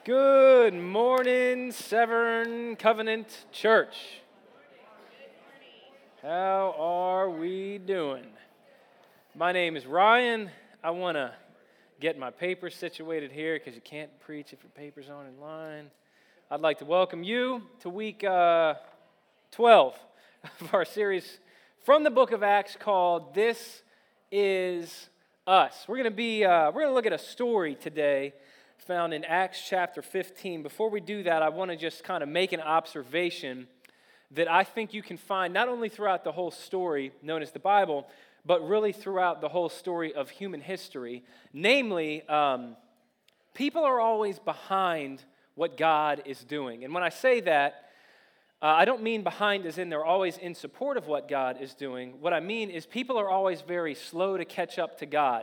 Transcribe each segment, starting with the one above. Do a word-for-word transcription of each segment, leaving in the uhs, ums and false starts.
Good morning, Severn Covenant Church. How are we doing? My name is Ryan. I want to get my papers situated here because you can't preach if your papers aren't in line. I'd like to welcome you to week uh, twelve of our series from the book of Acts called This Is Us. We're going to be uh, we're going to look at a story today found in Acts chapter fifteen. Before we do that, I want to just kind of make an observation that I think you can find not only throughout the whole story known as the Bible, but really throughout the whole story of human history. Namely, um, people are always behind what God is doing. And when I say that, uh, I don't mean behind as in they're always in support of what God is doing. What I mean is people are always very slow to catch up to God.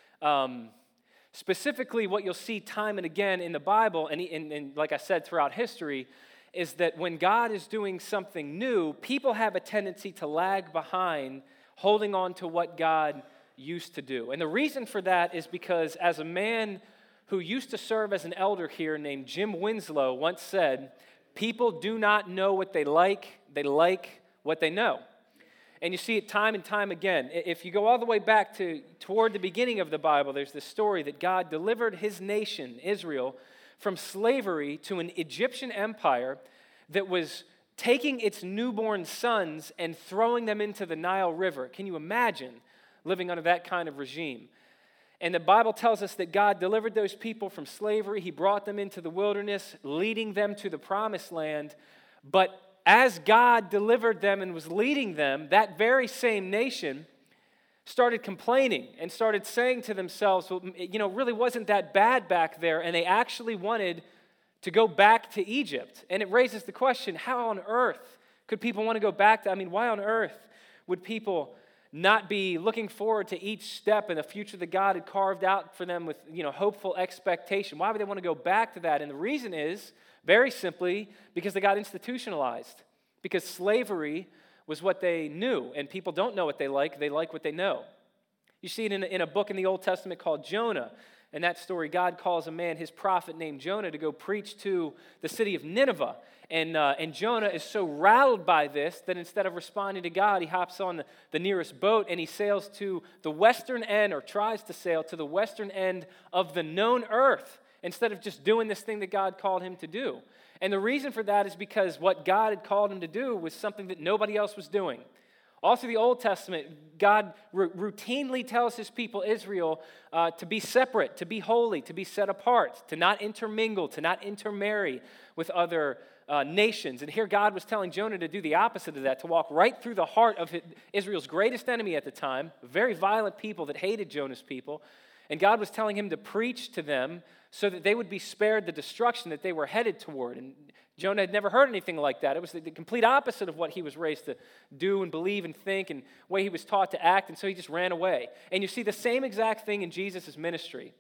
Um, Specifically, what you'll see time and again in the Bible, and, and, and like I said, throughout history, is that when God is doing something new, people have a tendency to lag behind, holding on to what God used to do. And the reason for that is because as a man who used to serve as an elder here named Jim Winslow once said, people do not know what they like, they like what they know. And you see it time and time again. If you go all the way back to toward the beginning of the Bible, there's this story that God delivered his nation, Israel, from slavery to an Egyptian empire that was taking its newborn sons and throwing them into the Nile River. Can you imagine living under that kind of regime? And the Bible tells us that God delivered those people from slavery. He brought them into the wilderness, leading them to the promised land. But as God delivered them and was leading them, that very same nation started complaining and started saying to themselves, well, you know, it really wasn't that bad back there, and they actually wanted to go back to Egypt. And it raises the question, how on earth could people want to go back to, I mean, why on earth would people not be looking forward to each step in the future that God had carved out for them with, you know, hopeful expectation? Why would they want to go back to that? And the reason is, very simply, because they got institutionalized. Because slavery was what they knew, and people don't know what they like, they like what they know. You see it in a, in a book in the Old Testament called Jonah. In that story, God calls a man, his prophet named Jonah, to go preach to the city of Nineveh. And, uh, and Jonah is so rattled by this that instead of responding to God, he hops on the, the nearest boat and he sails to the western end, or tries to sail to the western end of the known earth, instead of just doing this thing that God called him to do. And the reason for that is because what God had called him to do was something that nobody else was doing. All through the Old Testament, God r- routinely tells his people, Israel, uh, to be separate, to be holy, to be set apart, to not intermingle, to not intermarry with other uh, nations. And here God was telling Jonah to do the opposite of that, to walk right through the heart of his, Israel's greatest enemy at the time, very violent people that hated Jonah's people. And God was telling him to preach to them so that they would be spared the destruction that they were headed toward. And Jonah had never heard anything like that. It was the complete opposite of what he was raised to do and believe and think, and the way he was taught to act, and so he just ran away. And you see the same exact thing in Jesus' ministry.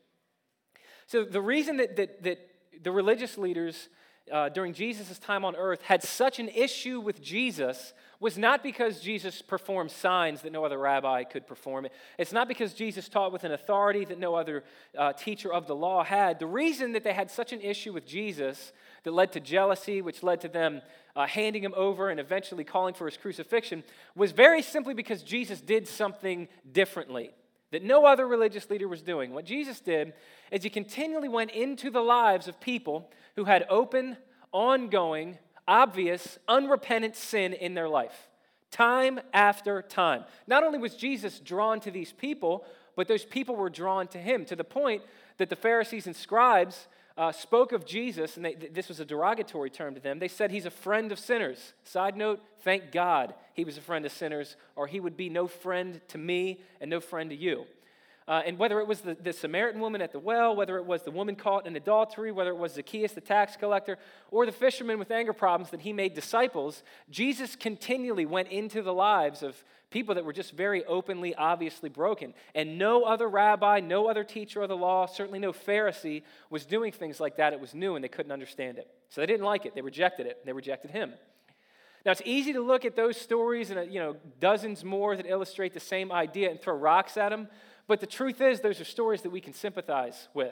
So the reason that, that, that the religious leaders uh, during Jesus' time on earth had such an issue with Jesus was not because Jesus performed signs that no other rabbi could perform. It's not because Jesus taught with an authority that no other uh, teacher of the law had. The reason that they had such an issue with Jesus that led to jealousy, which led to them uh, handing him over and eventually calling for his crucifixion, was very simply because Jesus did something differently that no other religious leader was doing. What Jesus did is he continually went into the lives of people who had open, ongoing, obvious, unrepentant sin in their life, time after time. Not only was Jesus drawn to these people, but those people were drawn to him, to the point that the Pharisees and scribes uh, spoke of Jesus, and they, this was a derogatory term to them. They said he's a friend of sinners. Side note, thank God he was a friend of sinners, or he would be no friend to me and no friend to you. Uh, and whether it was the, the Samaritan woman at the well, whether it was the woman caught in adultery, whether it was Zacchaeus the tax collector, or the fisherman with anger problems that he made disciples, Jesus continually went into the lives of people that were just very openly, obviously broken. And no other rabbi, no other teacher of the law, certainly no Pharisee was doing things like that. It was new and they couldn't understand it. So they didn't like it. They rejected it. They rejected him. Now, it's easy to look at those stories and, you know, dozens more that illustrate the same idea and throw rocks at them. But the truth is, those are stories that we can sympathize with.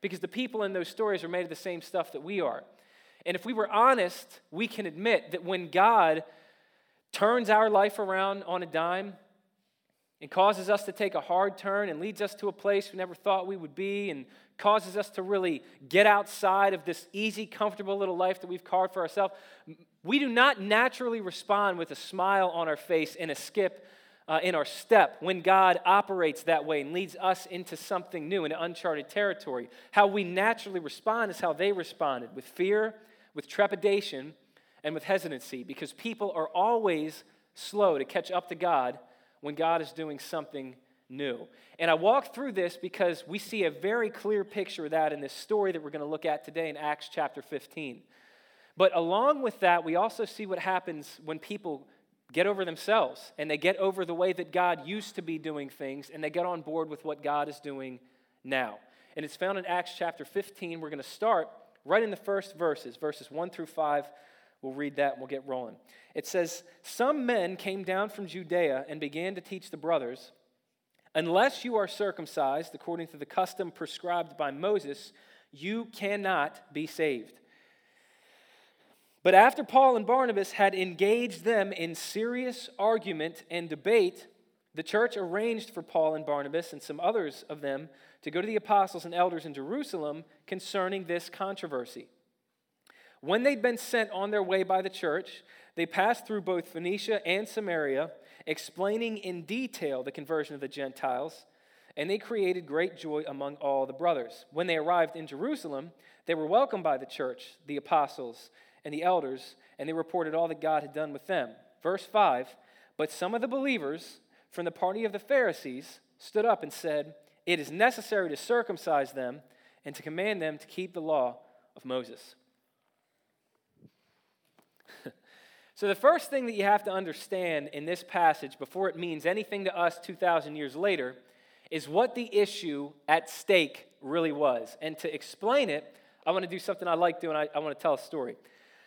because the people in those stories are made of the same stuff that we are. And if we were honest, we can admit that when God turns our life around on a dime and causes us to take a hard turn and leads us to a place we never thought we would be and causes us to really get outside of this easy, comfortable little life that we've carved for ourselves, we do not naturally respond with a smile on our face and a skip uh, in our step when God operates that way and leads us into something new, into uncharted territory. How we naturally respond is how they responded, with fear, with trepidation, and with hesitancy, because people are always slow to catch up to God when God is doing something new. And I walk through this because we see a very clear picture of that in this story that we're going to look at today in Acts chapter fifteen. But along with that, we also see what happens when people get over themselves and they get over the way that God used to be doing things and they get on board with what God is doing now. And it's found in Acts chapter fifteen. We're going to start right in the first verses, verses one through five. We'll read that and we'll get rolling. It says, "Some men came down from Judea and began to teach the brothers, 'Unless you are circumcised according to the custom prescribed by Moses, you cannot be saved.' But after Paul and Barnabas had engaged them in serious argument and debate, the church arranged for Paul and Barnabas and some others of them to go to the apostles and elders in Jerusalem concerning this controversy. When they'd been sent on their way by the church, they passed through both Phoenicia and Samaria, explaining in detail the conversion of the Gentiles, and they created great joy among all the brothers. When they arrived in Jerusalem, they were welcomed by the church, the apostles, and the elders, and they reported all that God had done with them." Verse five, "But some of the believers from the party of the Pharisees stood up and said, 'It is necessary to circumcise them and to command them to keep the law of Moses.'" So the first thing that you have to understand in this passage before it means anything to us two thousand years later is what the issue at stake really was. And to explain it, I want to do something I like doing. I, I want to tell a story.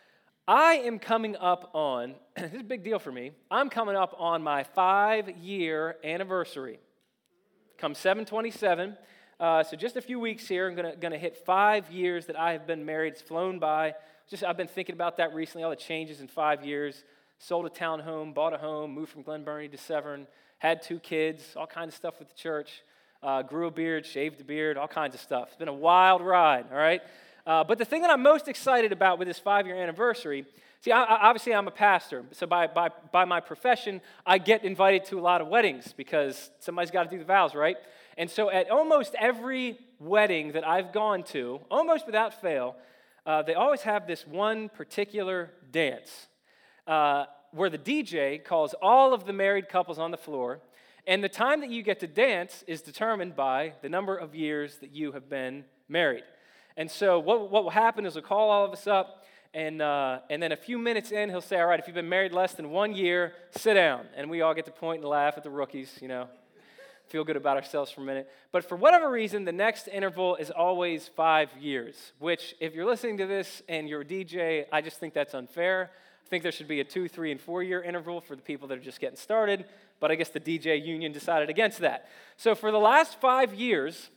I am coming up on, this is a big deal for me, I'm coming up on my five-year anniversary. Come seven twenty-seven, uh, so just a few weeks here, I'm gonna, gonna hit five years that I have been married. It's flown by. Just I've been thinking about that recently, all the changes in five years. Sold a townhome, bought a home, moved from Glen Burnie to Severn, had two kids, all kinds of stuff with the church, uh, grew a beard, shaved a beard, all kinds of stuff. It's been a wild ride, all right? Uh, but the thing that I'm most excited about with this five-year anniversary, see, I, I, obviously I'm a pastor, so by, by, by my profession, I get invited to a lot of weddings because somebody's got to do the vows, right? And so at almost every wedding that I've gone to, almost without fail, Uh, they always have this one particular dance uh, where the D J calls all of the married couples on the floor, and the time that you get to dance is determined by the number of years that you have been married. And so what, what will happen is he'll call all of us up, and, uh, and then a few minutes in, he'll say, "All right, if you've been married less than one year, sit down." And we all get to point and laugh at the rookies, you know. Feel good about ourselves for a minute. But for whatever reason, the next interval is always five years, which if you're listening to this and you're a D J, I just think that's unfair. I think there should be a two, three, and four-year interval for the people that are just getting started, but I guess the D J union decided against that. So for the last five years,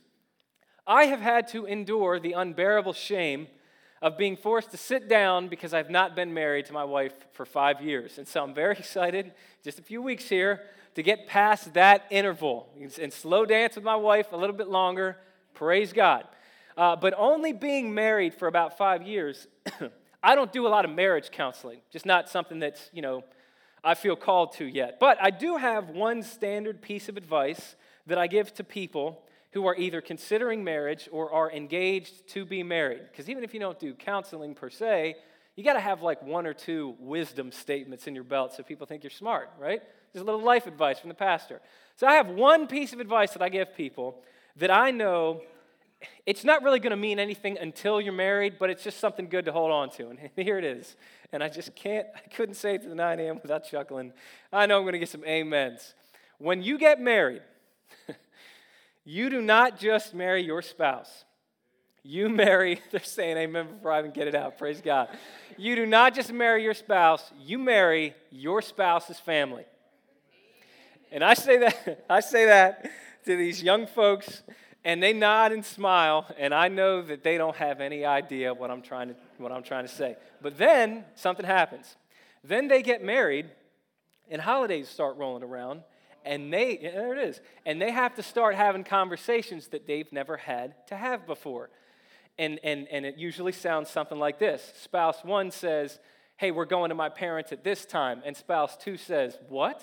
I have had to endure the unbearable shame of being forced to sit down because I've not been married to my wife for five years. And so I'm very excited, just a few weeks here, to get past that interval and slow dance with my wife a little bit longer. Praise God. Uh, but only being married for about five years, I don't do a lot of marriage counseling. Just not something that's, you know, I feel called to yet. But I do have one standard piece of advice that I give to people who are either considering marriage or are engaged to be married. Because even if you don't do counseling per se, you got to have like one or two wisdom statements in your belt so people think you're smart, right? There's a little life advice from the pastor. So I have one piece of advice that I give people that I know it's not really going to mean anything until you're married, but it's just something good to hold on to. And here it is. And I just can't, I couldn't say it to the nine a.m. without chuckling. I know I'm going to get some amens. When you get married, you do not just marry your spouse. You marry, they're saying amen before I even get it out, praise God. You do not just marry your spouse, you marry your spouse's family. And I say that, I say that to these young folks And they nod and smile, and I know that they don't have any idea what I'm trying to what I'm trying to say. But then something happens. Then they get married, and holidays start rolling around, and they yeah, there it is. And they have to start having conversations that they've never had to have before. And and and it usually sounds something like this. Spouse one says, "Hey, we're going to my parents at this time." And spouse two says, "What?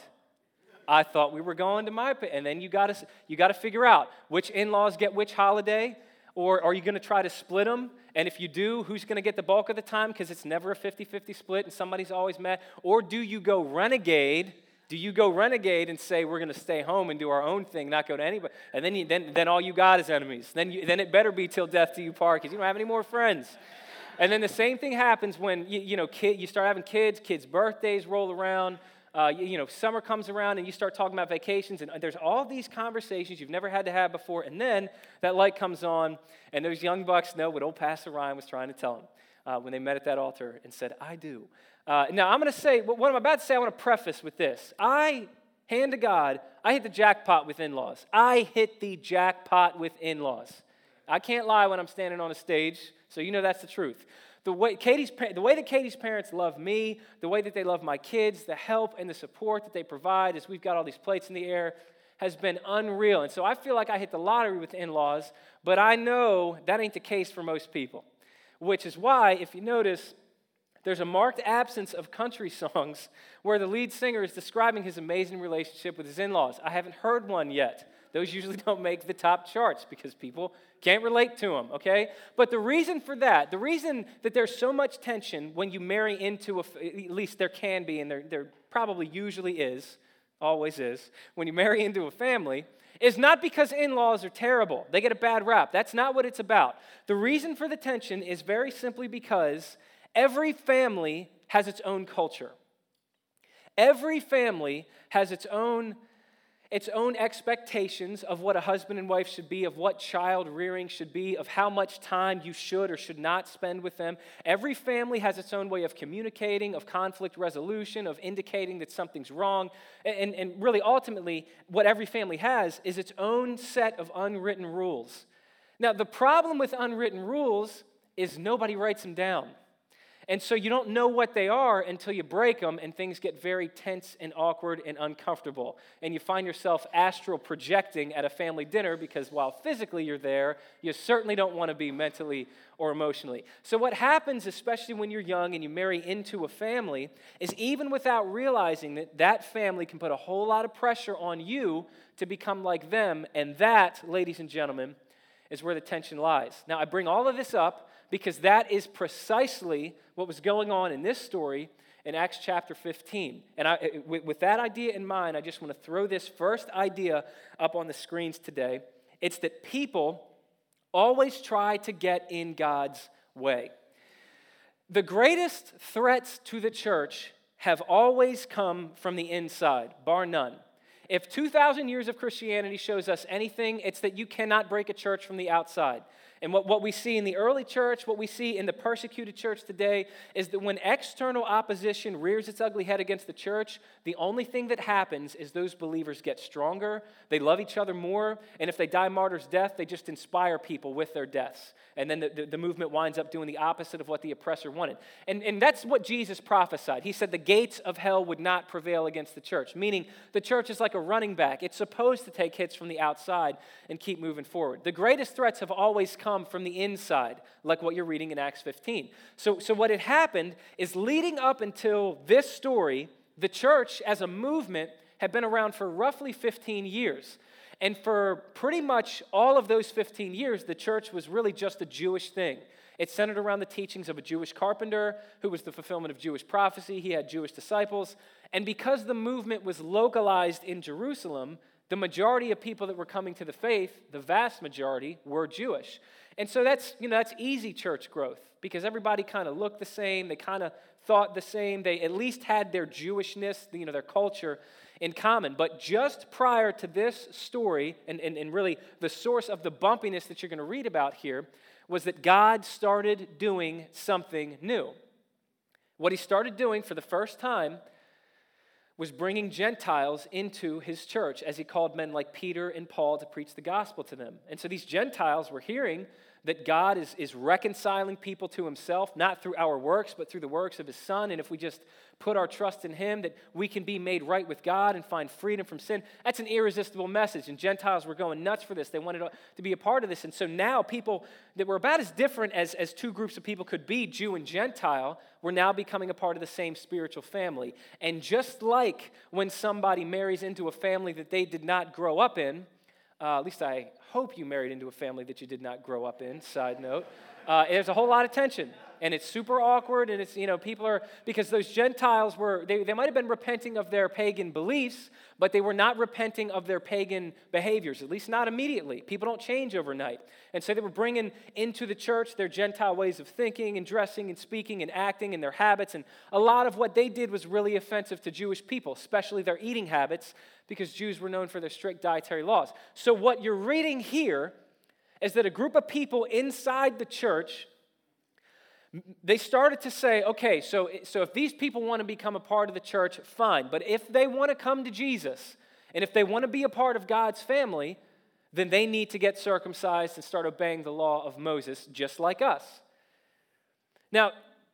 I thought we were going to my," and then you got to you got to figure out which in-laws get which holiday, or are you going to try to split them? And if you do, who's going to get the bulk of the time? Because it's never a fifty-fifty split, and somebody's always mad. Or do you go renegade? Do you go renegade and say we're going to stay home and do our own thing, not go to anybody? And then you, then then all you got is enemies. Then you, then it better be till death do you part, because you don't have any more friends. And then the same thing happens when you you know kid you start having kids. Kids' birthdays roll around. Uh, you, you know, summer comes around and you start talking about vacations, and there's all these conversations you've never had to have before, and then that light comes on, and those young bucks know what old Pastor Ryan was trying to tell them uh, when they met at that altar and said, "I do." Uh, now, I'm going to say, what I'm about to say, I want to preface with this. I, hand to God, I hit the jackpot with in-laws. I hit the jackpot with in-laws. I can't lie when I'm standing on a stage, so you know that's the truth. The way, Katie's, the way that Katie's parents love me, the way that they love my kids, the help and the support that they provide as we've got all these plates in the air has been unreal. And so I feel like I hit the lottery with in-laws, but I know that ain't the case for most people, which is why, if you notice, there's a marked absence of country songs where the lead singer is describing his amazing relationship with his in-laws. I haven't heard one yet. Those usually don't make the top charts because people can't relate to them, okay? But the reason for that, the reason that there's so much tension when you marry into, a, at least there can be, and there, there probably usually is, always is, when you marry into a family, is not because in-laws are terrible. They get a bad rap. That's not what it's about. The reason for the tension is very simply because every family has its own culture. Every family has its own its own expectations of what a husband and wife should be, of what child rearing should be, of how much time you should or should not spend with them. Every family has its own way of communicating, of conflict resolution, of indicating that something's wrong. And, and really, ultimately, what every family has is its own set of unwritten rules. Now, the problem with unwritten rules is nobody writes them down. And so you don't know what they are until you break them, and things get very tense and awkward and uncomfortable. And you find yourself astral projecting at a family dinner because while physically you're there, you certainly don't want to be mentally or emotionally. So what happens, especially when you're young and you marry into a family, is even without realizing that that family can put a whole lot of pressure on you to become like them. And that, ladies and gentlemen, is where the tension lies. Now, I bring all of this up because that is precisely what was going on in this story in Acts chapter fifteen. And I, with, with that idea in mind, I just want to throw this first idea up on the screens today. It's that people always try to get in God's way. The greatest threats to the church have always come from the inside, bar none. If two thousand years of Christianity shows us anything, it's that you cannot break a church from the outside. And what, what we see in the early church, what we see in the persecuted church today, is that when external opposition rears its ugly head against the church, the only thing that happens is those believers get stronger, they love each other more, and if they die martyr's death, they just inspire people with their deaths. And then the, the, the movement winds up doing the opposite of what the oppressor wanted. And, and that's what Jesus prophesied. He said the gates of hell would not prevail against the church, meaning the church is like a running back. It's supposed to take hits from the outside and keep moving forward. The greatest threats have always come from the inside, like what you're reading in Acts fifteen. So, so what had happened is leading up until this story, the church as a movement had been around for roughly fifteen years. And for pretty much all of those fifteen years, the church was really just a Jewish thing. It centered around the teachings of a Jewish carpenter who was the fulfillment of Jewish prophecy. He had Jewish disciples. And because the movement was localized in Jerusalem, the majority of people that were coming to the faith, the vast majority, were Jewish. And so that's, you know, that's easy church growth because everybody kind of looked the same. They kind of thought the same. They at least had their Jewishness, you know, their culture in common. But just prior to this story, and, and, and really the source of the bumpiness that you're going to read about here, was that God started doing something new. What he started doing for the first time was bringing Gentiles into his church as he called men like Peter and Paul to preach the gospel to them. And so these Gentiles were hearing that God is, is reconciling people to himself, not through our works, but through the works of his Son. And if we just put our trust in him, that we can be made right with God and find freedom from sin. That's an irresistible message. And Gentiles were going nuts for this. They wanted to be a part of this. And so now people that were about as different as, as two groups of people could be, Jew and Gentile, were now becoming a part of the same spiritual family. And just like when somebody marries into a family that they did not grow up in, Uh, at least I hope you married into a family that you did not grow up in, side note. Uh, there's a whole lot of tension, and it's super awkward, and it's, you know, people are, because those Gentiles were, they, they might have been repenting of their pagan beliefs, but they were not repenting of their pagan behaviors, at least not immediately. People don't change overnight. And so they were bringing into the church their Gentile ways of thinking and dressing and speaking and acting and their habits, and a lot of what they did was really offensive to Jewish people, especially their eating habits, because Jews were known for their strict dietary laws. So what you're reading here is that a group of people inside the church, they started to say, okay, so, so if these people want to become a part of the church, fine. But if they want to come to Jesus, and if they want to be a part of God's family, then they need to get circumcised and start obeying the law of Moses, just like us. Now,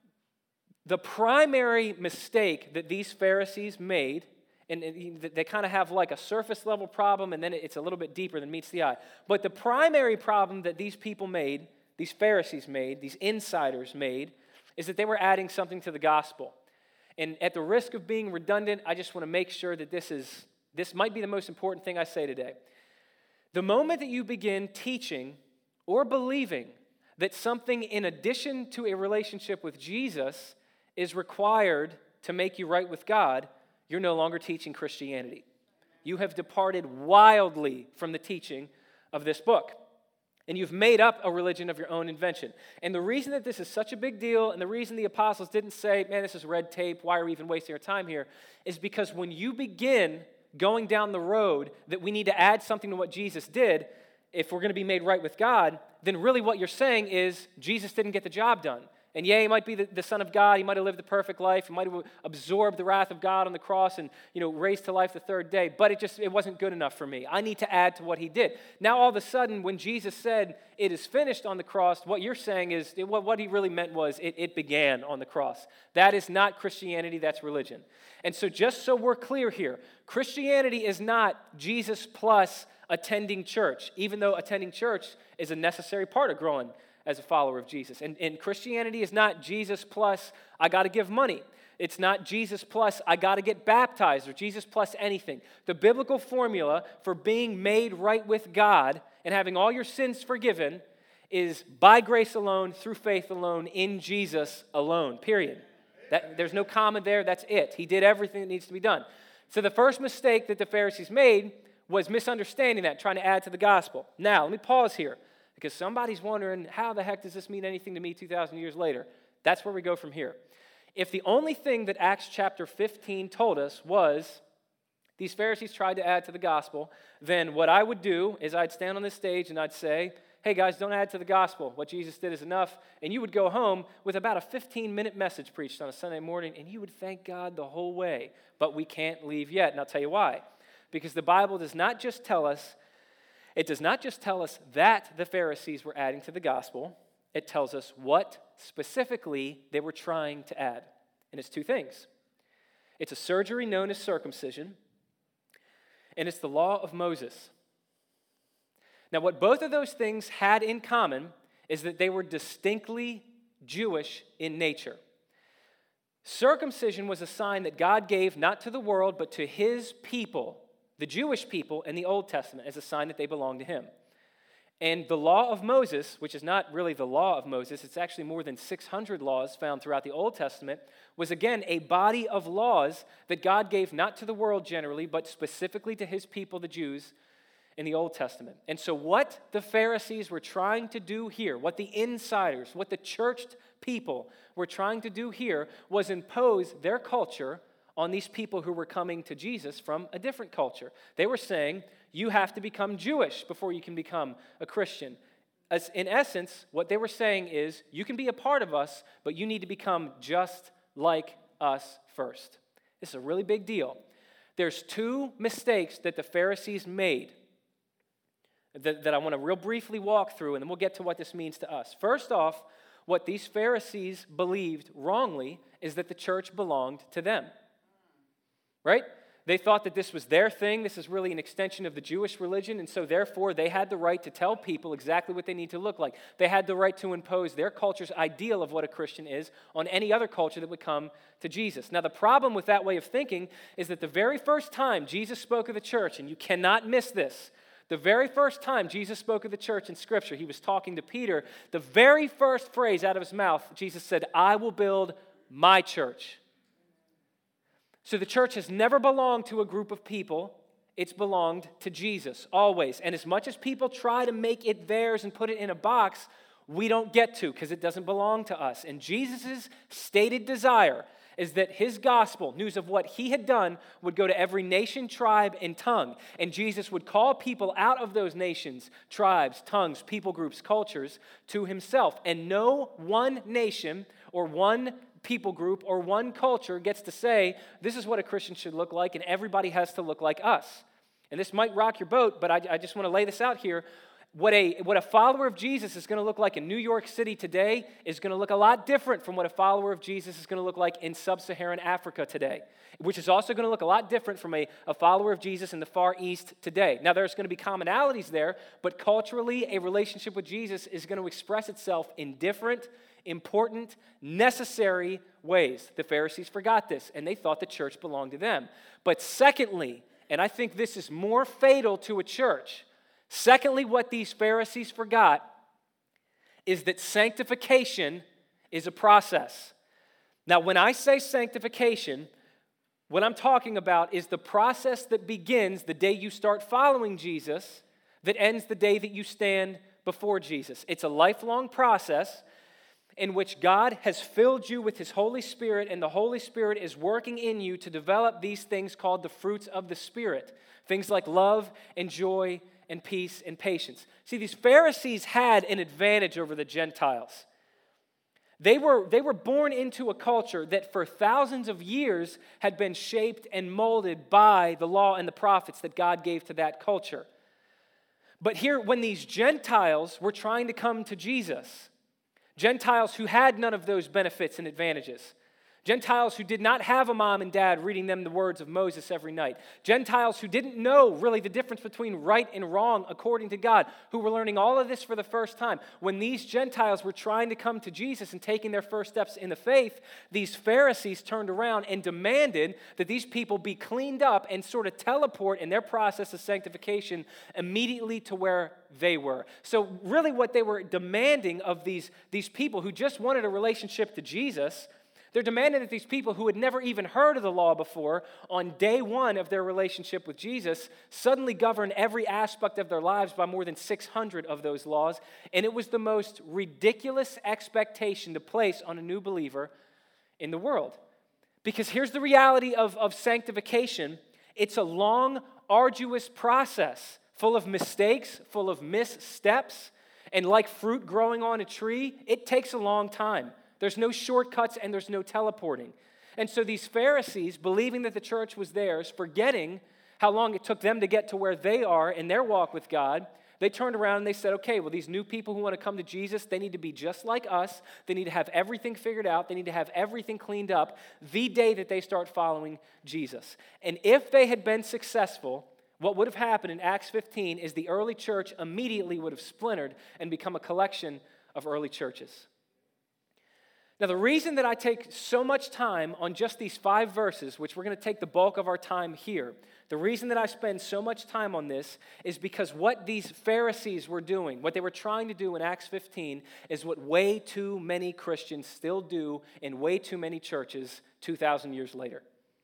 the primary mistake that these Pharisees made, and they kind of have like a surface level problem, and then it's a little bit deeper than meets the eye. But the primary problem that these people made, these Pharisees made, these insiders made, is that they were adding something to the gospel. And at the risk of being redundant, I just want to make sure that this is, this might be the most important thing I say today. The moment that you begin teaching or believing that something in addition to a relationship with Jesus is required to make you right with God, you're no longer teaching Christianity. You have departed wildly from the teaching of this book. And you've made up a religion of your own invention. And the reason that this is such a big deal, and the reason the apostles didn't say, man, this is red tape, why are we even wasting our time here, is because when you begin going down the road that we need to add something to what Jesus did, if we're going to be made right with God, then really what you're saying is Jesus didn't get the job done. And yeah, he might be the, the Son of God. He might have lived the perfect life. He might have absorbed the wrath of God on the cross and, you know, raised to life the third day. But it just, it wasn't good enough for me. I need to add to what he did. Now, all of a sudden, when Jesus said, it is finished on the cross, what you're saying is, it, what he really meant was, it, it began on the cross. That is not Christianity, that's religion. And so just so we're clear here, Christianity is not Jesus plus attending church, even though attending church is a necessary part of growing as a follower of Jesus. And, and Christianity is not Jesus plus, I got to give money. It's not Jesus plus, I got to get baptized, or Jesus plus anything. The biblical formula for being made right with God and having all your sins forgiven is by grace alone, through faith alone, in Jesus alone, period. That, there's no comma there, that's it. He did everything that needs to be done. So the first mistake that the Pharisees made was misunderstanding that, trying to add to the gospel. Now, let me pause here, because somebody's wondering, how the heck does this mean anything to me two thousand years later? That's where we go from here. If the only thing that Acts chapter fifteen told us was these Pharisees tried to add to the gospel, then what I would do is I'd stand on this stage and I'd say, hey guys, don't add to the gospel. What Jesus did is enough. And you would go home with about a fifteen-minute message preached on a Sunday morning, and you would thank God the whole way. But we can't leave yet, and I'll tell you why. Because the Bible does not just tell us It does not just tell us that the Pharisees were adding to the gospel, it tells us what specifically they were trying to add. And it's two things. It's a surgery known as circumcision, and it's the law of Moses. Now, what both of those things had in common is that they were distinctly Jewish in nature. Circumcision was a sign that God gave not to the world, but to his people, the Jewish people in the Old Testament, as a sign that they belong to him. And the law of Moses, which is not really the law of Moses, it's actually more than six hundred laws found throughout the Old Testament, was again a body of laws that God gave not to the world generally, but specifically to his people, the Jews, in the Old Testament. And so what the Pharisees were trying to do here, what the insiders, what the churched people were trying to do here, was impose their culture on these people who were coming to Jesus from a different culture. They were saying, you have to become Jewish before you can become a Christian. As in essence, what they were saying is, you can be a part of us, but you need to become just like us first. This is a really big deal, there's two mistakes that the Pharisees made that, that I want to real briefly walk through, and then we'll get to what this means to us. First off, what these Pharisees believed wrongly is that the church belonged to them, right? They thought that this was their thing. This is really an extension of the Jewish religion, and so therefore they had the right to tell people exactly what they need to look like. They had the right to impose their culture's ideal of what a Christian is on any other culture that would come to Jesus. Now, the problem with that way of thinking is that the very first time Jesus spoke of the church, and you cannot miss this, the very first time Jesus spoke of the church in Scripture, he was talking to Peter. The very first phrase out of his mouth, Jesus said, "I will build my church." So the church has never belonged to a group of people. It's belonged to Jesus, always. And as much as people try to make it theirs and put it in a box, we don't get to because it doesn't belong to us. And Jesus' stated desire is that his gospel, news of what he had done, would go to every nation, tribe, and tongue. And Jesus would call people out of those nations, tribes, tongues, people groups, cultures to himself. And no one nation or one people group or one culture gets to say, this is what a Christian should look like, and everybody has to look like us. And this might rock your boat, but I, I just want to lay this out here. What a, what a follower of Jesus is going to look like in New York City today is going to look a lot different from what a follower of Jesus is going to look like in sub-Saharan Africa today, which is also going to look a lot different from a, a follower of Jesus in the Far East today. Now, there's going to be commonalities there, but culturally, a relationship with Jesus is going to express itself in different, important, necessary ways. The Pharisees forgot this, and they thought the church belonged to them. But secondly, and I think this is more fatal to a church, secondly, what these Pharisees forgot is that sanctification is a process. Now, when I say sanctification, what I'm talking about is the process that begins the day you start following Jesus, that ends the day that you stand before Jesus. It's a lifelong process in which God has filled you with his Holy Spirit, and the Holy Spirit is working in you to develop these things called the fruits of the Spirit. Things like love and joy and peace and patience. See, these Pharisees had an advantage over the Gentiles. They were, they were born into a culture that for thousands of years had been shaped and molded by the law and the prophets that God gave to that culture. But here, when these Gentiles were trying to come to Jesus, Gentiles who had none of those benefits and advantages, Gentiles who did not have a mom and dad reading them the words of Moses every night, Gentiles who didn't know really the difference between right and wrong according to God, who were learning all of this for the first time. When these Gentiles were trying to come to Jesus and taking their first steps in the faith, these Pharisees turned around and demanded that these people be cleaned up and sort of teleport in their process of sanctification immediately to where they were. So really what they were demanding of these, these people who just wanted a relationship to Jesus, they're demanding that these people who had never even heard of the law before, on day one of their relationship with Jesus, suddenly govern every aspect of their lives by more than six hundred of those laws. And it was the most ridiculous expectation to place on a new believer in the world. Because here's the reality of, of sanctification. It's a long, arduous process, full of mistakes, full of missteps. And like fruit growing on a tree, it takes a long time. There's no shortcuts and there's no teleporting. And so these Pharisees, believing that the church was theirs, forgetting how long it took them to get to where they are in their walk with God, they turned around and they said, okay, well, these new people who want to come to Jesus, they need to be just like us. They need to have everything figured out. They need to have everything cleaned up the day that they start following Jesus. And if they had been successful, what would have happened in Acts fifteen is the early church immediately would have splintered and become a collection of early churches. Now, the reason that I take so much time on just these five verses, which we're going to take the bulk of our time here, the reason that I spend so much time on this is because what these Pharisees were doing, what they were trying to do in Acts fifteen, is what way too many Christians still do in way too many churches two thousand years later.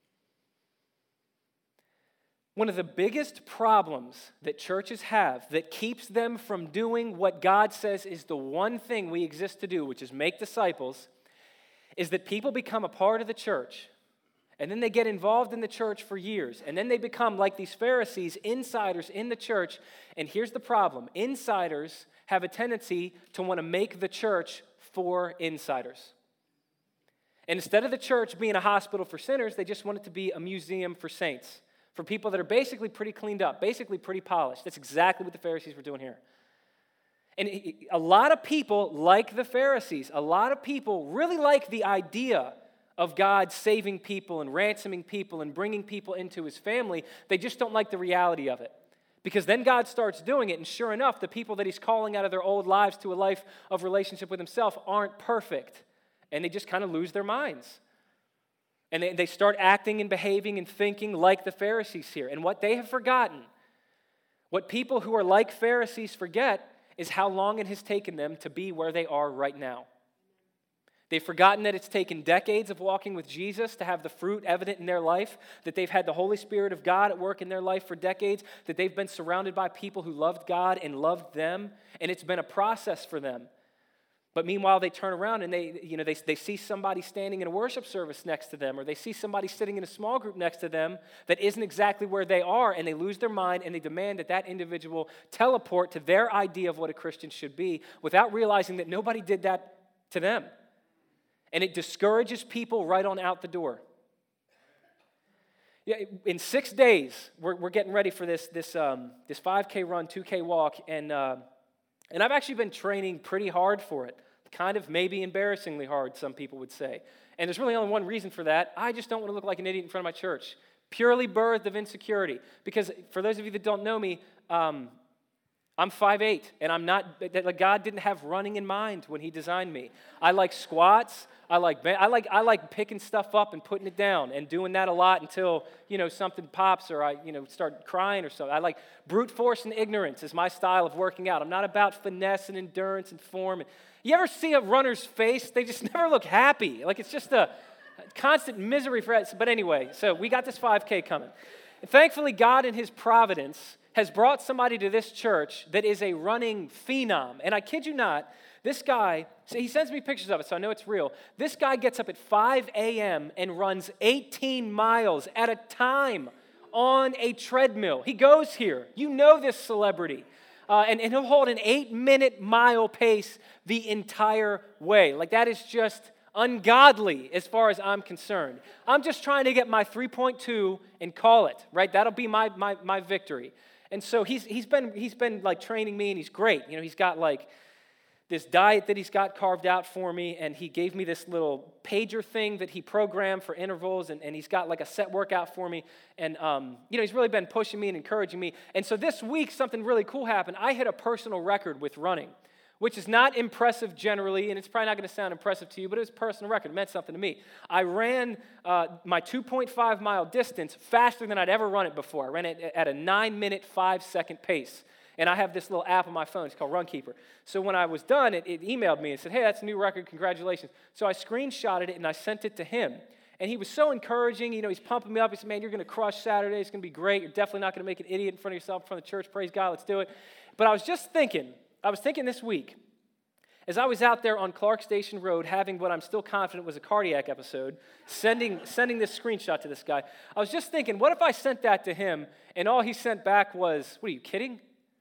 One of the biggest problems that churches have that keeps them from doing what God says is the one thing we exist to do, which is make disciples, is that people become a part of the church, and then they get involved in the church for years, and then they become, like these Pharisees, insiders in the church. And here's the problem. Insiders have a tendency to want to make the church for insiders. And instead of the church being a hospital for sinners, they just want it to be a museum for saints. for people that are basically pretty cleaned up, basically pretty polished. That's exactly what the Pharisees were doing here. And a lot of people like the Pharisees. A lot of people really like the idea of God saving people and ransoming people and bringing people into his family. They just don't like the reality of it. Because then God starts doing it, and sure enough, the people that he's calling out of their old lives to a life of relationship with himself aren't perfect. And they just kind of lose their minds. And they, they start acting and behaving and thinking like the Pharisees here. And what they have forgotten, what people who are like Pharisees forget, is how long it has taken them to be where they are right now. They've forgotten that it's taken decades of walking with Jesus to have the fruit evident in their life, that they've had the Holy Spirit of God at work in their life for decades, that they've been surrounded by people who loved God and loved them, and it's been a process for them. But meanwhile, they turn around and they, you know, they, they see somebody standing in a worship service next to them, or they see somebody sitting in a small group next to them that isn't exactly where they are, and they lose their mind and they demand that that individual teleport to their idea of what a Christian should be without realizing that nobody did that to them. And it discourages people right on out the door. Yeah, in six days, we're, we're getting ready for this, this, um, this five K run, two K walk, and... Uh, And I've actually been training pretty hard for it, kind of maybe embarrassingly hard, some people would say. And there's really only one reason for that. I just don't want to look like an idiot in front of my church. Purely birthed of insecurity. Because for those of you that don't know me, um, I'm five eight, and I'm not, God didn't have running in mind when he designed me. I like squats, I like, I like, I like picking stuff up and putting it down and doing that a lot until, you know, something pops or I, you know, start crying or something. I like brute force and ignorance is my style of working out. I'm not about finesse and endurance and form. You ever see a runner's face? They just never look happy. Like it's just a constant misery for us. But anyway, so we got this five K coming. And thankfully, God in his providence has brought somebody to this church that is a running phenom. And I kid you not, this guy, so he sends me pictures of it, so I know it's real. This guy gets up at five a.m. and runs eighteen miles at a time on a treadmill. He goes here. You know this celebrity. Uh, and, and he'll hold an eight-minute mile pace the entire way. Like that is just ungodly as far as I'm concerned. I'm just trying to get my three point two and call it, right? That'll be my my, my victory. And so he's he's been he's been like training me, and he's great. You know, he's got like this diet that he's got carved out for me, and he gave me this little pager thing that he programmed for intervals, and, and he's got like a set workout for me. And um, you know, he's really been pushing me and encouraging me. And so this week, something really cool happened. I hit a personal record with running, which is not impressive generally, and it's probably not going to sound impressive to you, but it was a personal record. It meant something to me. I ran uh, my two point five mile distance faster than I'd ever run it before. I ran it at a nine-minute, five-second pace, and I have this little app on my phone. It's called Runkeeper. So when I was done, it, it emailed me and said, hey, that's a new record. Congratulations. So I screenshotted it, and I sent it to him. And he was so encouraging. You know, he's pumping me up. He said, man, you're going to crush Saturday. It's going to be great. You're definitely not going to make an idiot in front of yourself, in front of the church. Praise God. Let's do it. But I was just thinking, I was thinking this week, as I was out there on Clark Station Road having what I'm still confident was a cardiac episode, sending, sending this screenshot to this guy, I was just thinking, what if I sent that to him and all he sent back was, what are you, kidding?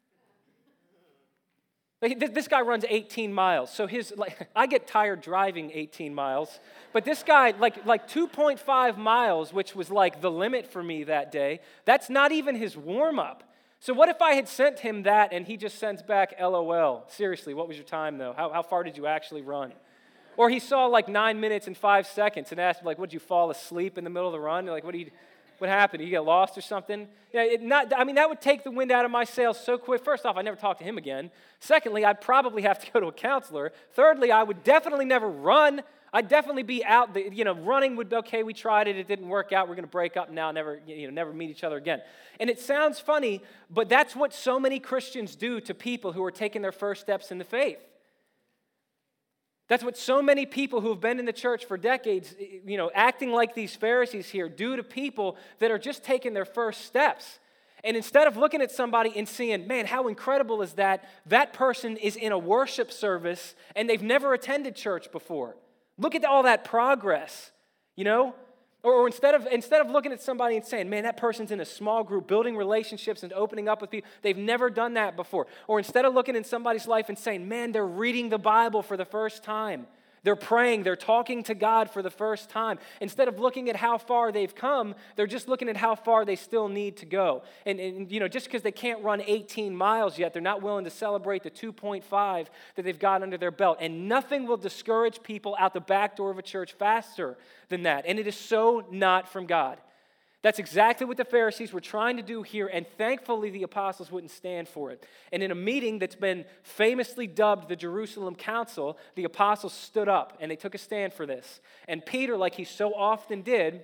Like, this guy runs eighteen miles, so his, like, I get tired driving eighteen miles, but this guy, like, like two point five miles, which was like the limit for me that day, that's not even his warm-up. So what if I had sent him that and he just sends back L O L? Seriously, what was your time though? How, how far did you actually run? Or he saw like nine minutes and five seconds and asked, like, would you fall asleep in the middle of the run? Like, what do you, what happened? Did you get lost or something? Yeah, it not, I mean, that would take the wind out of my sails so quick. First off, I never talk to him again. Secondly, I'd probably have to go to a counselor. Thirdly, I would definitely never run. I'd definitely be out, the, you know, running would, okay, we tried it, it didn't work out, we're going to break up now, never, you know, never meet each other again. And it sounds funny, but that's what so many Christians do to people who are taking their first steps in the faith. That's what so many people who have been in the church for decades, you know, acting like these Pharisees here, do to people that are just taking their first steps. And instead of looking at somebody and seeing, man, how incredible is that, that person is in a worship service and they've never attended church before. Look at all that progress, you know? Or, or instead of instead of looking at somebody and saying, man, that person's in a small group, building relationships and opening up with people, they've never done that before. Or instead of looking in somebody's life and saying, man, they're reading the Bible for the first time. They're praying, they're talking to God for the first time. Instead of looking at how far they've come, they're just looking at how far they still need to go. And, and you know, just because they can't run eighteen miles yet, they're not willing to celebrate the two point five that they've got under their belt. And nothing will discourage people out the back door of a church faster than that. And it is so not from God. That's exactly what the Pharisees were trying to do here, and thankfully the apostles wouldn't stand for it. And in a meeting that's been famously dubbed the Jerusalem Council, the apostles stood up and they took a stand for this. And Peter, like he so often did,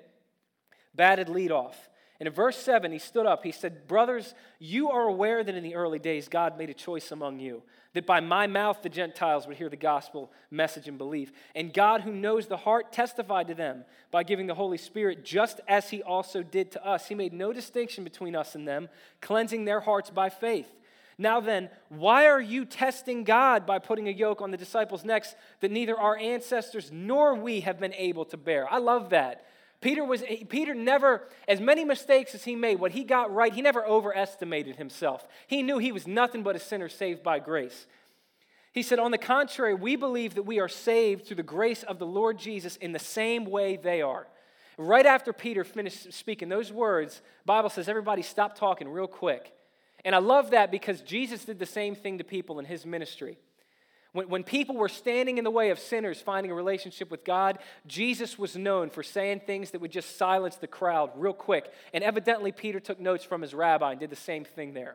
batted lead off. And in verse seven, he stood up. He said, "Brothers, you are aware that in the early days God made a choice among you, that by my mouth the Gentiles would hear the gospel message and believe. And God, who knows the heart, testified to them by giving the Holy Spirit, just as he also did to us. He made no distinction between us and them, cleansing their hearts by faith. Now then, why are you testing God by putting a yoke on the disciples' necks that neither our ancestors nor we have been able to bear?" I love that. Peter was Peter never, as many mistakes as he made, what he got right, he never overestimated himself. He knew he was nothing but a sinner saved by grace. He said, "On the contrary, we believe that we are saved through the grace of the Lord Jesus in the same way they are." Right after Peter finished speaking those words, the Bible says everybody stopped talking real quick. And I love that because Jesus did the same thing to people in his ministry. When, when people were standing in the way of sinners finding a relationship with God, Jesus was known for saying things that would just silence the crowd real quick. And evidently, Peter took notes from his rabbi and did the same thing there.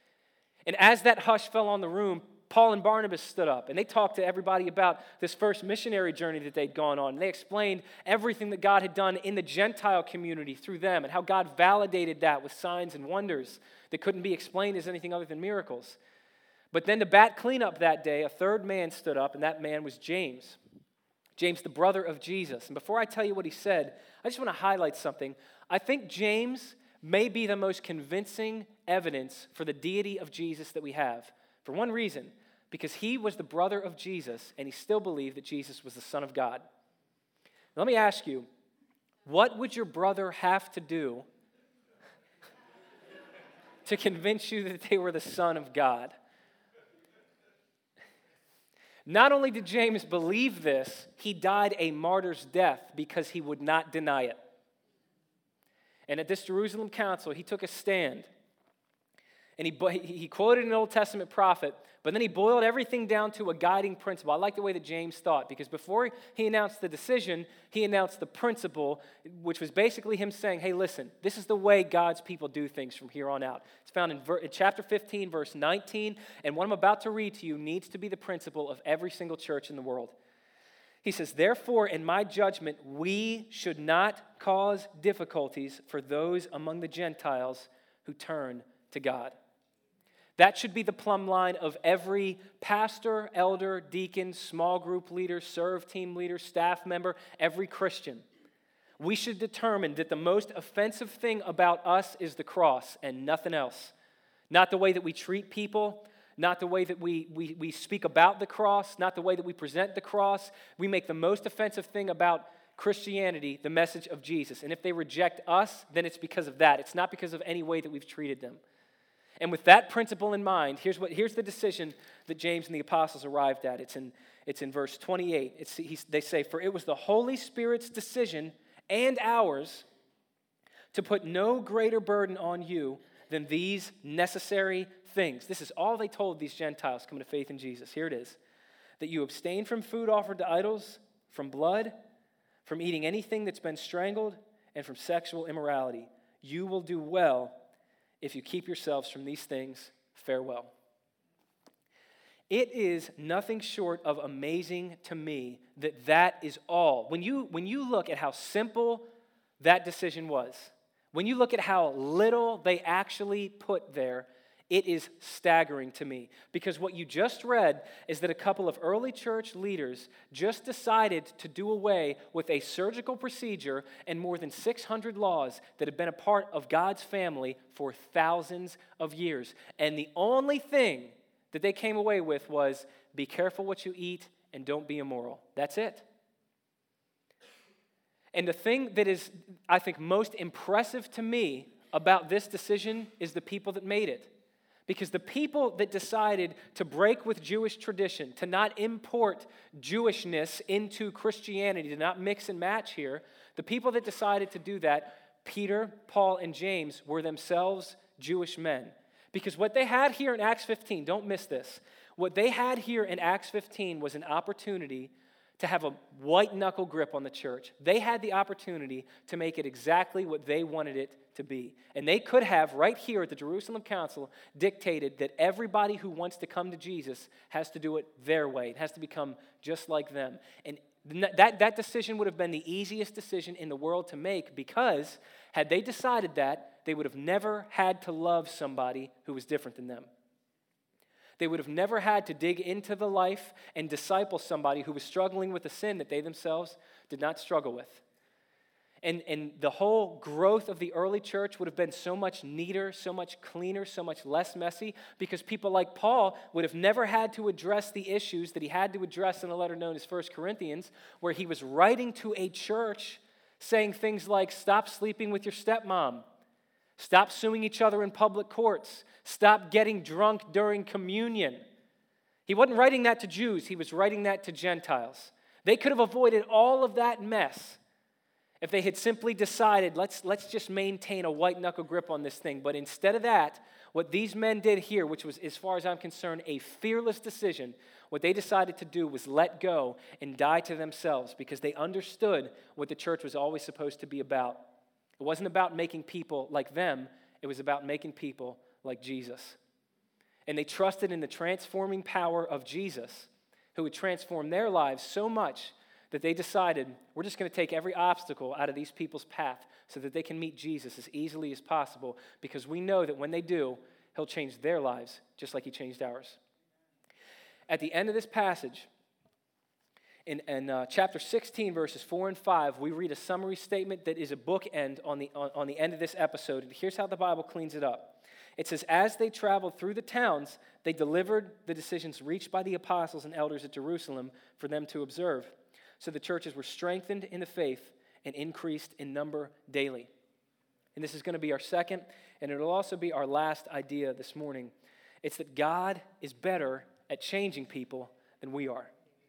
And as that hush fell on the room, Paul and Barnabas stood up, and they talked to everybody about this first missionary journey that they'd gone on. And they explained everything that God had done in the Gentile community through them and how God validated that with signs and wonders that couldn't be explained as anything other than miracles. But then to bat cleanup that day, a third man stood up, and that man was James. James, the brother of Jesus. And before I tell you what he said, I just want to highlight something. I think James may be the most convincing evidence for the deity of Jesus that we have. For one reason, because he was the brother of Jesus, and he still believed that Jesus was the Son of God. Now, let me ask you, what would your brother have to do to convince you that they were the Son of God? Not only did James believe this, he died a martyr's death because he would not deny it. And at this Jerusalem council, he took a stand. And he, he quoted an Old Testament prophet, but then he boiled everything down to a guiding principle. I like the way that James thought, because before he announced the decision, he announced the principle, which was basically him saying, hey, listen, this is the way God's people do things from here on out. It's found in, ver- in chapter fifteen, verse nineteen, and what I'm about to read to you needs to be the principle of every single church in the world. He says, therefore, in my judgment, we should not cause difficulties for those among the Gentiles who turn to God. That should be the plumb line of every pastor, elder, deacon, small group leader, serve team leader, staff member, every Christian. We should determine that the most offensive thing about us is the cross and nothing else. Not the way that we treat people, not the way that we, we, we speak about the cross, not the way that we present the cross. We make the most offensive thing about Christianity the message of Jesus. And if they reject us, then it's because of that. It's not because of any way that we've treated them. And with that principle in mind, here's what here's the decision that James and the apostles arrived at. It's in, it's in verse twenty-eight. It's, he's, they say, for it was the Holy Spirit's decision and ours to put no greater burden on you than these necessary things. This is all they told these Gentiles coming to faith in Jesus. Here it is. That you abstain from food offered to idols, from blood, from eating anything that's been strangled, and from sexual immorality. You will do well if you keep yourselves from these things. Farewell. It is nothing short of amazing to me that that is all. When you, when you look at how simple that decision was, when you look at how little they actually put there, it is staggering to me. Because what you just read is that a couple of early church leaders just decided to do away with a surgical procedure and more than six hundred laws that have been a part of God's family for thousands of years. And the only thing that they came away with was, be careful what you eat and don't be immoral. That's it. And the thing that is, I think, most impressive to me about this decision is the people that made it. Because the people that decided to break with Jewish tradition, to not import Jewishness into Christianity, to not mix and match here, the people that decided to do that, Peter, Paul, and James, were themselves Jewish men. Because what they had here in Acts fifteen, don't miss this, what they had here in Acts fifteen was an opportunity to have a white-knuckle grip on the church. They had the opportunity to make it exactly what they wanted it to be. And they could have, right here at the Jerusalem Council, dictated that everybody who wants to come to Jesus has to do it their way. It has to become just like them. And that, that decision would have been the easiest decision in the world to make, because had they decided that, they would have never had to love somebody who was different than them. They would have never had to dig into the life and disciple somebody who was struggling with a sin that they themselves did not struggle with. And, and the whole growth of the early church would have been so much neater, so much cleaner, so much less messy, because people like Paul would have never had to address the issues that he had to address in a letter known as First Corinthians, where he was writing to a church saying things like, stop sleeping with your stepmom, stop suing each other in public courts, stop getting drunk during communion. He wasn't writing that to Jews, he was writing that to Gentiles. They could have avoided all of that mess if they had simply decided, let's, let's just maintain a white-knuckle grip on this thing. But instead of that, what these men did here, which was, as far as I'm concerned, a fearless decision, what they decided to do was let go and die to themselves, because they understood what the church was always supposed to be about. It wasn't about making people like them, it was about making people like Jesus. And they trusted in the transforming power of Jesus, who would transform their lives so much that they decided, we're just going to take every obstacle out of these people's path so that they can meet Jesus as easily as possible, because we know that when they do, he'll change their lives just like he changed ours. At the end of this passage, in, in uh, chapter sixteen, verses four and five, we read a summary statement that is a bookend on the, on, on the end of this episode. And here's how the Bible cleans it up. It says, as they traveled through the towns, they delivered the decisions reached by the apostles and elders at Jerusalem for them to observe. So the churches were strengthened in the faith and increased in number daily. And this is going to be our second, and it'll also be our last idea this morning. It's that God is better at changing people than we are.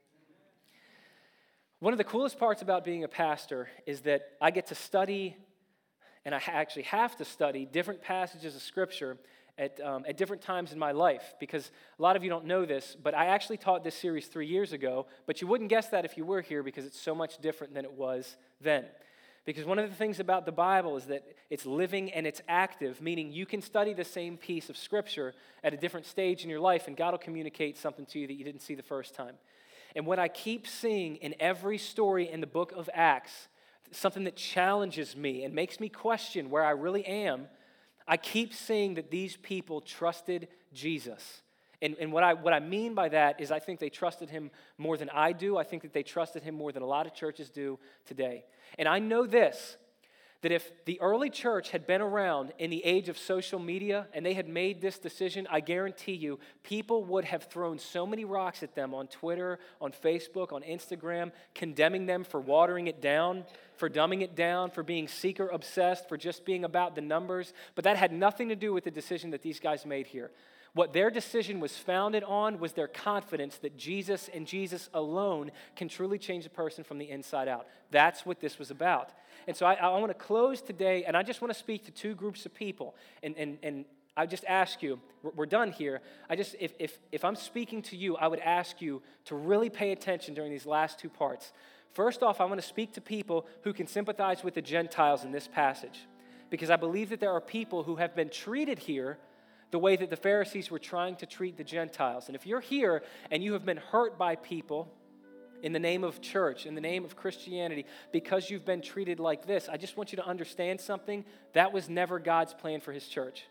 One of the coolest parts about being a pastor is that I get to study, and I actually have to study, different passages of Scripture at, um, at different times in my life, because a lot of you don't know this, but I actually taught this series three years ago, but you wouldn't guess that if you were here, because it's so much different than it was then. Because one of the things about the Bible is that it's living and it's active, meaning you can study the same piece of Scripture at a different stage in your life, and God will communicate something to you that you didn't see the first time. And what I keep seeing in every story in the book of Acts, something that challenges me and makes me question where I really am, I keep seeing that these people trusted Jesus. And, and what I what I mean by that is I think they trusted him more than I do. I think that they trusted him more than a lot of churches do today. And I know this, that if the early church had been around in the age of social media and they had made this decision, I guarantee you, people would have thrown so many rocks at them on Twitter, on Facebook, on Instagram, condemning them for watering it down, for dumbing it down, for being seeker-obsessed, for just being about the numbers. But that had nothing to do with the decision that these guys made here. What their decision was founded on was their confidence that Jesus and Jesus alone can truly change a person from the inside out. That's what this was about. And so I, I want to close today, and I just want to speak to two groups of people. And, and, and I just ask you, we're, we're done here. I just, if, if, if I'm speaking to you, I would ask you to really pay attention during these last two parts. First off, I want to speak to people who can sympathize with the Gentiles in this passage, because I believe that there are people who have been treated here the way that the Pharisees were trying to treat the Gentiles. And if you're here and you have been hurt by people in the name of church, in the name of Christianity, because you've been treated like this, I just want you to understand something. That was never God's plan for his church.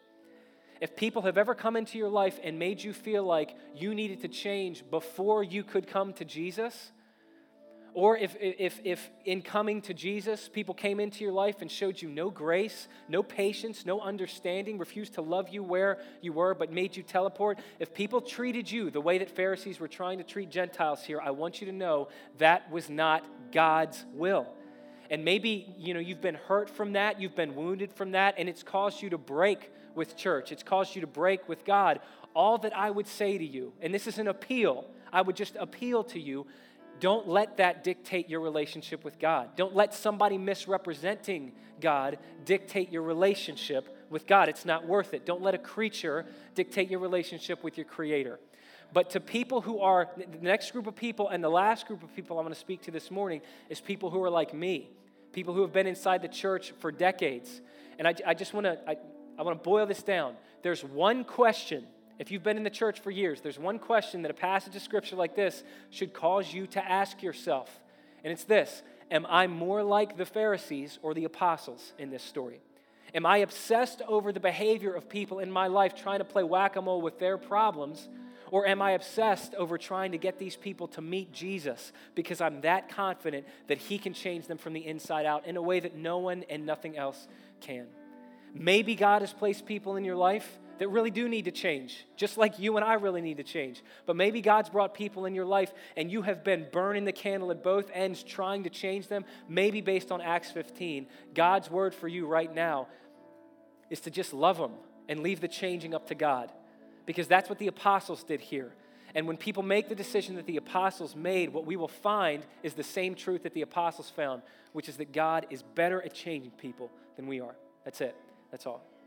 If people have ever come into your life and made you feel like you needed to change before you could come to Jesus, or if, if, if in coming to Jesus, people came into your life and showed you no grace, no patience, no understanding, refused to love you where you were, but made you teleport, if people treated you the way that Pharisees were trying to treat Gentiles here, I want you to know that was not God's will. And maybe, you know, you've been hurt from that, you've been wounded from that, and it's caused you to break with church. It's caused you to break with God. All that I would say to you, and this is an appeal, I would just appeal to you, don't let that dictate your relationship with God. Don't let somebody misrepresenting God dictate your relationship with God. It's not worth it. Don't let a creature dictate your relationship with your Creator. But to people who are, the next group of people and the last group of people I'm going to speak to this morning is people who are like me, people who have been inside the church for decades. And I, I just want to, I, I want to boil this down. There's one question, if you've been in the church for years, there's one question that a passage of Scripture like this should cause you to ask yourself. And it's this: am I more like the Pharisees or the apostles in this story? Am I obsessed over the behavior of people in my life trying to play whack-a-mole with their problems? Or am I obsessed over trying to get these people to meet Jesus because I'm that confident that He can change them from the inside out in a way that no one and nothing else can? Maybe God has placed people in your life that really do need to change, just like you and I really need to change. But maybe God's brought people in your life and you have been burning the candle at both ends trying to change them, maybe based on Acts fifteen. God's word for you right now is to just love them and leave the changing up to God, because that's what the apostles did here. And when people make the decision that the apostles made, what we will find is the same truth that the apostles found, which is that God is better at changing people than we are. That's it. That's all.